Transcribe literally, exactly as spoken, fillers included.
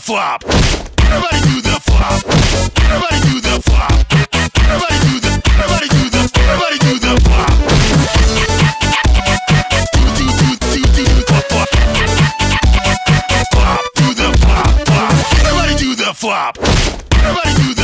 flop. Everybody do the flop. Everybody do the flop. Everybody do the. Everybody do the. Everybody do the flop. Do do do do do flop flop. Flop. Do the flop flop. Everybody do the flop. Everybody do the.